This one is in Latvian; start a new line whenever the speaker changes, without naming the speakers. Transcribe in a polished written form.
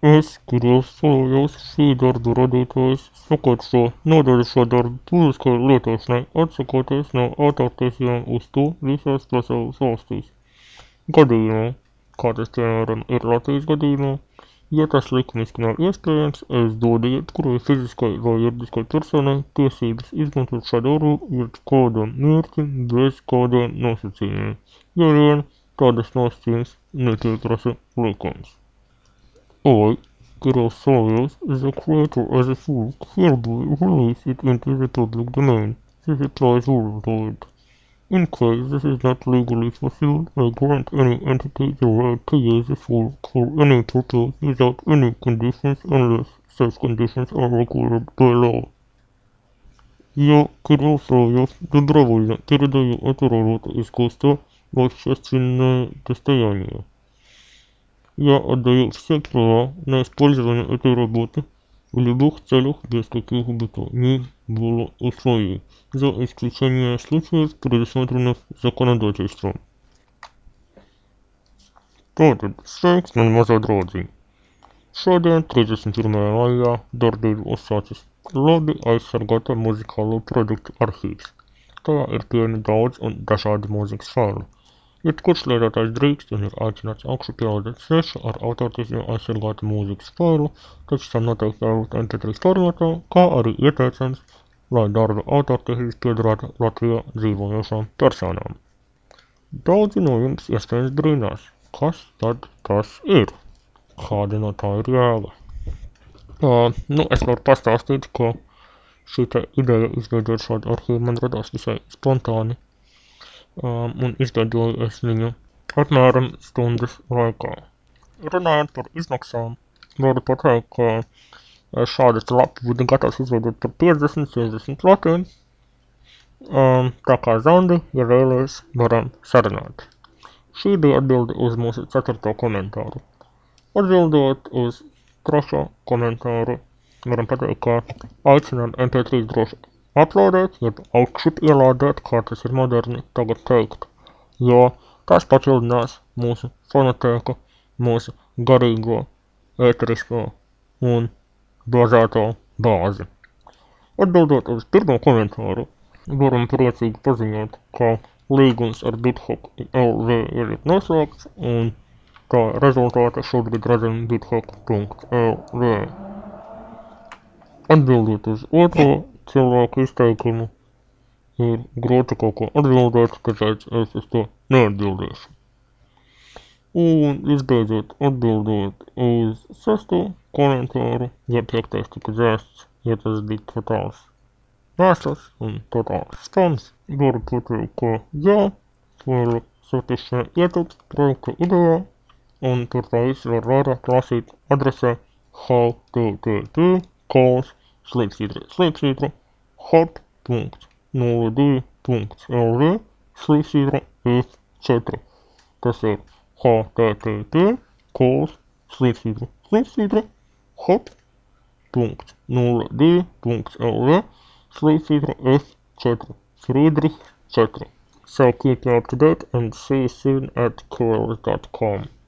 Es kriegsfājās šī darba radītājs sakārto nodaļu šo darbu publiskai lietošanai, atsakoties no autortiesībām uz to visās pasaules valstīs. Gadījumā, kā tas piemēram ir Latvijas gadījumā, ja tas likumiski nav iespējams, es dodu jebkurai fiziskai vai juridiskai personai tiesības izmantot šādu uz kādam mērķim bez kādiem nosacījumiem, ja vien tādas nosacījums nepieprasa likums. I, Gros Soros, is a creator as a fool, hereby release it into the public domain. This applies worldwide. In case this is not legally fulfilled, I grant any entity the right to use the fool for any purpose without any conditions unless such conditions are required by law. Я, Кирилл Соловьев, добровольно передаю эту работу искусства в общественное достояние. Я отдаю все права на использование этой работы в любых целях без каких бы то ни было условий, за исключением случаев, предусмотренных законодательством. Tātad sveiks, man mazā draudziņ. Šodien, 31. maijā, darbību uzsācis labi aizsargāta muzikālo produktu arhīvs. Tajā ir pieejami daudz un dažādi mūzikas faili. Jebkurš lietotājs drīkst un ir aicināts augšupielādēt svešu ar autortiesībām aizsargātu mūzikas failu, taču tam noteikti jābūt MP3 formātā, kā arī ieteicams, lai darba autortiesības piederētu Latvijā dzīvojošām personām. Daudzi no jums iespējams brīnās, kas tad tas ir? Kāda no tā ir jēga? Es varu pastāstīt, ka šī ideja izveidot šādu arhīvu man radās visai spontāni. Un izveidoju es viņu apmēram stundas laikā. Runājot par izmaksām, varu pateikt, ka šādas lapu būtu gatavs izveidot par 50-60 latiem. Tā kā Zandi, ja vēlies, varam sarunāt. Šī bija atbilde uz mūsu 4. komentāru. Atbildot uz 3. komentāru, varam pateikt, ka aicinām MP3 droši uploadēt, jeb augšup ielādēt, kā tas ir moderni tagad teikt, jo tas papildinās mūsu fonotēku, mūsu garīgo, ēterisko un bāzēto bāzi. Atbildot uz 1. komentāru, varam priecīgi paziņot, ka līgums ar BitHop LV ir noslēgts, un kā rezultāta šobrīd redzam bithop.lv. Atbildot uz 2. cilvēku izteikumu, ir grūti kaut ko atbildēt, tāpēc es uz to neatbildēšu. Un visbeidzot, atbildot uz 6. komentāru, ja 5. tika dzēsts, ja tas bija totāls mēsls un totāls spams, varu pateikt, ka jā, varu satikšanai ietilpst projekta idejā, un par tā visu var vairāk lasīt adresē http://hop.02.lv/f4. Tas ir http://hop.02.lv/f4. Friedrich 4. So keep you up to date and see you soon at cool.com.